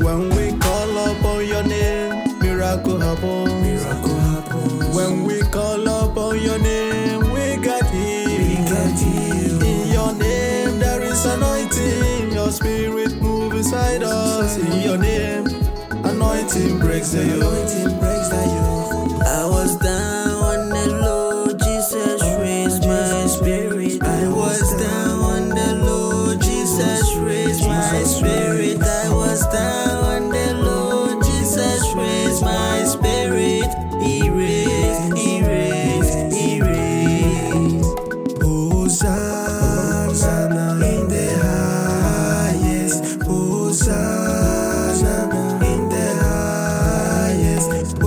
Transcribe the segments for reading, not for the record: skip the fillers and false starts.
When we call upon your name, miracle happen. Miracle happens. When we call upon your name, we get healed. In your name there is anointing. Your spirit move inside us. In your name, anointing breaks the yoke. Anointing breaks the yoke. I was down on the low, Jesus raised my spirit. I was down on the low, Jesus raised my spirit. I was down on the low, Jesus raised my spirit. He raised, he raised, he raised. Hosanna in the highest. Hosanna in the highest.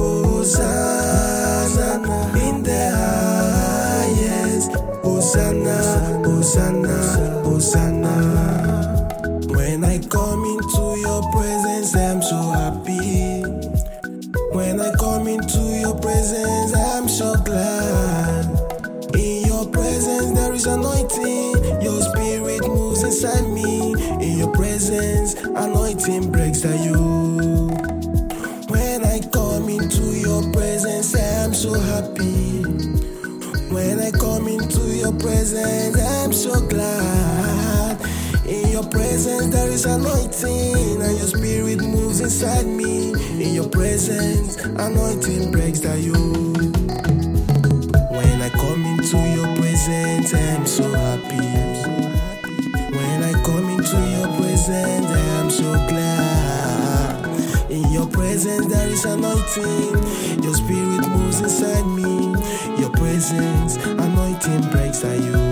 Hosanna in the highest. Hosanna, Hosanna, Hosanna. When I come into your presence, I'm so happy. When I come into your presence, I'm so glad. In your presence, there is anointing. Your spirit moves inside me. In your presence, anointing breaks the yoke. When I come into your presence, I'm so happy. When I come into your presence, I'm so glad. In your presence, there is anointing, and your spirit moves inside me. In your presence, anointing breaks the yoke. When I come into your presence, I'm so happy. When I come into your presence, I'm so glad. In your presence, there is anointing. Your spirit moves inside me. Your presence, anointing breaks the yoke.